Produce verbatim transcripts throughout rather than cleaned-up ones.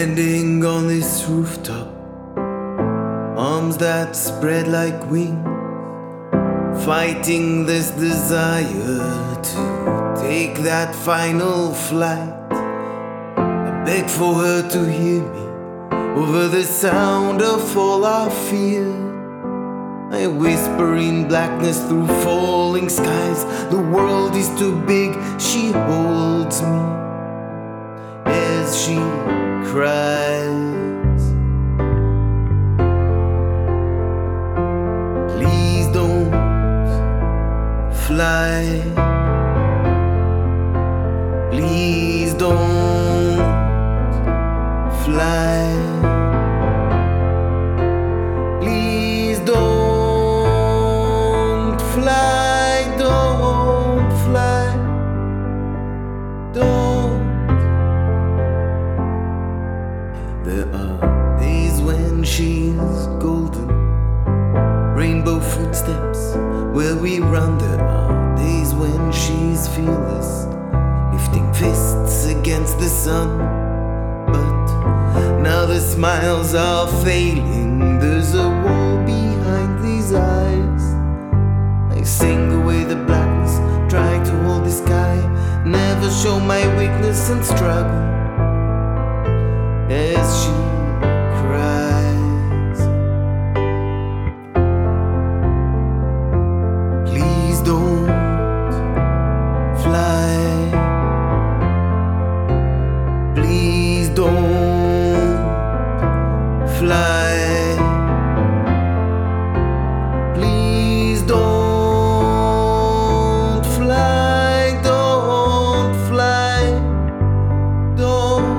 Standing on this rooftop, arms that spread like wings, fighting this desire to take that final flight. I beg for her to hear me over the sound of all our fear. I whisper in blackness through falling skies, the world is too big, she holds me as she cries. Please don't fly. Please don't fly. Please don't fly. Don't fly. Don't. There are days when she's golden, rainbow footsteps where we run. There are days when she's fearless, lifting fists against the sun. But now the smiles are failing, there's a wall behind these eyes. I sing away the blackness, try to hold the sky, never show my weakness and struggle as she cries. Please don't fly. Please don't fly. Please don't fly. Don't fly. Don't.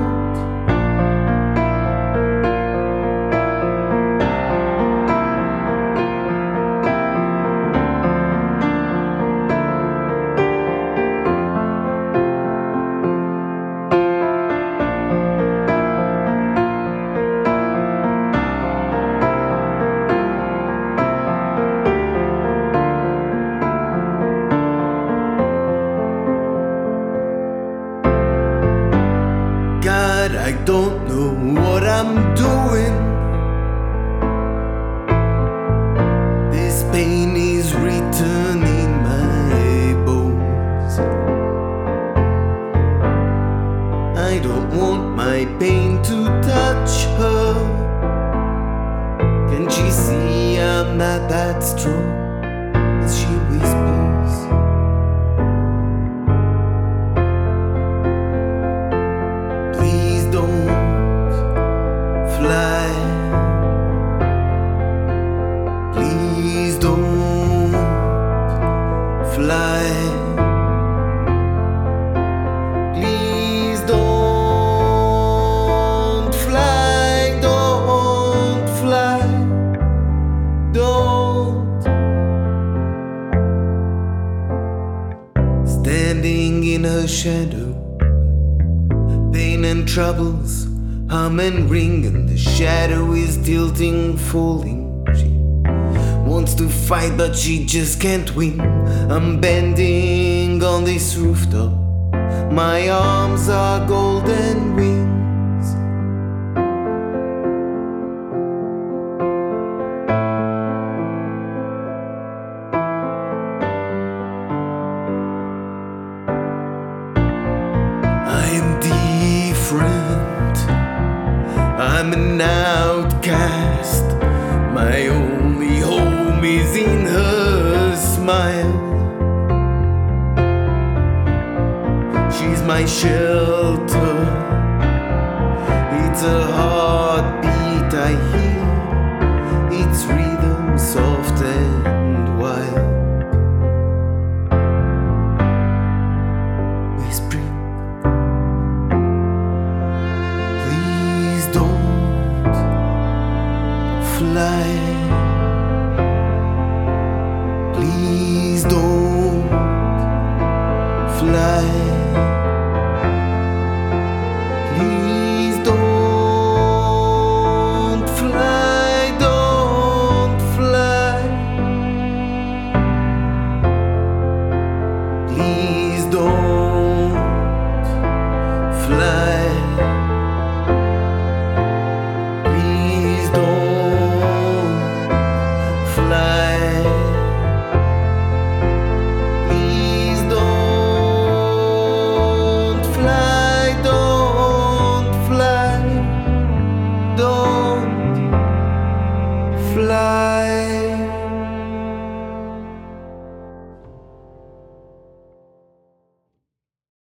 God, I don't know what I'm doing. This pain is written in my bones. I don't want my pain to touch her. Can she see I'm not that strong? As she whispers, please don't fly. Please don't fly. Please don't fly. Don't fly. Don't. Standing in her shadow, pain and troubles hum and ring, and the shadow is tilting, falling. She wants to fight, but she just can't win. I'm bending on this rooftop, my arms are golden wings. I am different, I'm an outcast. My only home is in her smile. She's my shelter, it's a heartbeat I hear, its rhythm soft and wild. Whispering, please don't fly. Please don't fly. Please don't fly. Don't fly. Please don't fly.